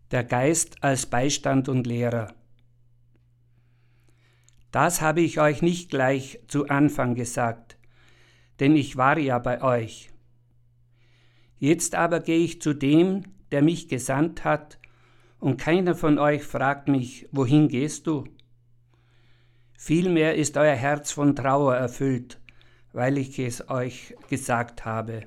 Der Geist als Beistand und Lehrer. Das habe ich euch nicht gleich zu Anfang gesagt, denn ich war ja bei euch. Jetzt aber gehe ich zu dem, der mich gesandt hat, und keiner von euch fragt mich, wohin gehst du? Vielmehr ist euer Herz von Trauer erfüllt, weil ich es euch gesagt habe.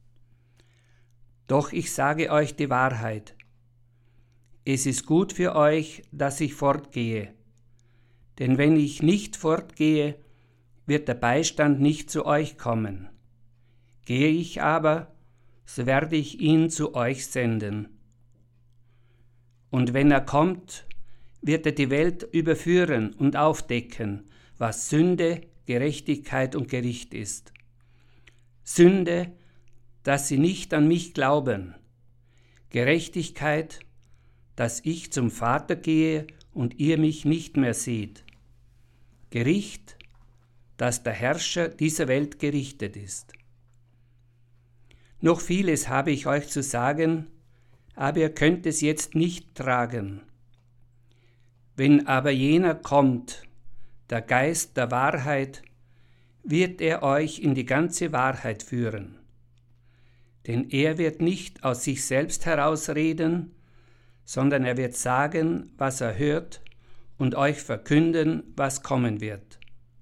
Doch ich sage euch die Wahrheit. Es ist gut für euch, dass ich fortgehe. Denn wenn ich nicht fortgehe, wird der Beistand nicht zu euch kommen. Gehe ich aber, so werde ich ihn zu euch senden. Und wenn er kommt, wird er die Welt überführen und aufdecken, was Sünde, Gerechtigkeit und Gericht ist. Sünde, dass sie nicht an mich glauben. Gerechtigkeit, dass ich zum Vater gehe und ihr mich nicht mehr seht. Gericht, dass der Herrscher dieser Welt gerichtet ist. Noch vieles habe ich euch zu sagen, aber ihr könnt es jetzt nicht tragen. Wenn aber jener kommt, der Geist der Wahrheit, wird er euch in die ganze Wahrheit führen. Denn er wird nicht aus sich selbst herausreden, sondern er wird sagen, was er hört, und euch verkünden, was kommen wird.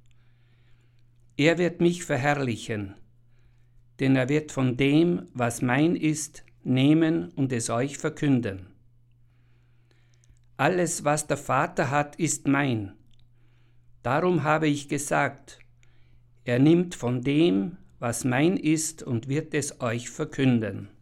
Er wird mich verherrlichen, denn er wird von dem, was mein ist, nehmen und es euch verkünden. Alles, was der Vater hat, ist mein. Darum habe ich gesagt, er nimmt von dem, was mein ist, und wird es euch verkünden.